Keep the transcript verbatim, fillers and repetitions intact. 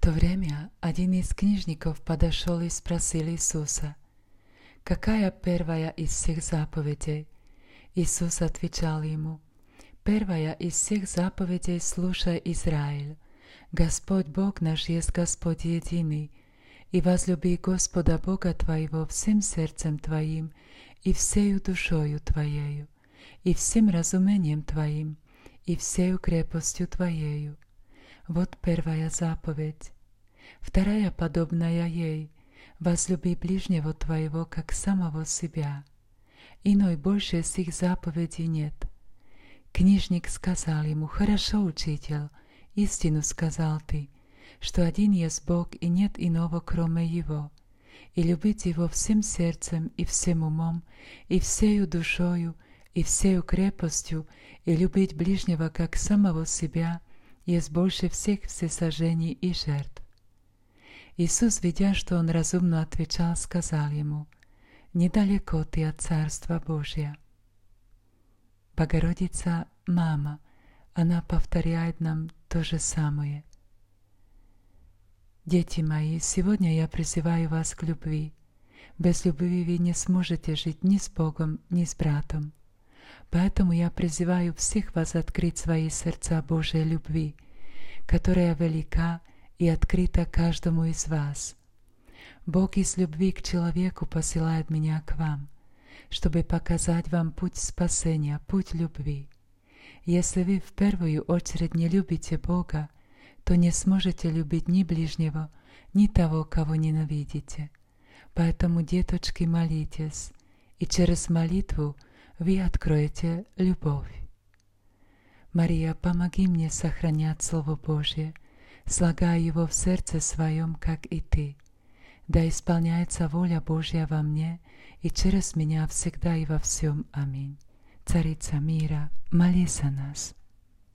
то время один из книжников подошел и спросил Иисуса: «Какая первая из всех заповедей?» Иисус отвечал ему: «Первая из всех заповедей: слушай, Израиль, Господь Бог наш есть Господь единый, и возлюби Господа Бога твоего всем сердцем твоим, и всею душою твоею, и всем разумением твоим, и всею крепостью твоею». Вот первая заповедь. Вторая, подобная ей: возлюби ближнего твоего, как самого себя. Иной больше сих заповедей нет. Книжник сказал ему: «Хорошо, учитель, истину сказал ты, что один есть Бог, и нет иного, кроме Его, и любить Его всем сердцем, и всем умом, и всею душою, и всею крепостью, и любить ближнего, как самого себя, есть больше всех всесожжений и жертв». Иисус, видя, что он разумно отвечал, сказал ему: «Недалеко ты от Царства Божия». Богородица — мама, она повторяет нам то же самое. Дети мои, сегодня я призываю вас к любви. Без любви вы не сможете жить ни с Богом, ни с братом. Поэтому я призываю всех вас открыть свои сердца Божьей любви, которая велика и открыта каждому из вас. Бог из любви к человеку посылает меня к вам, чтобы показать вам путь спасения, путь любви. Если вы в первую очередь не любите Бога, то не сможете любить ни ближнего, ни того, кого ненавидите. Поэтому, деточки, молитесь, и через молитву вы откроете любовь. Мария, помоги мне сохранять Слово Божье, слагая его в сердце своем, как и ты. Да исполняется воля Божья во мне и через меня всегда и во всем. Аминь. Царица мира, молись за нас.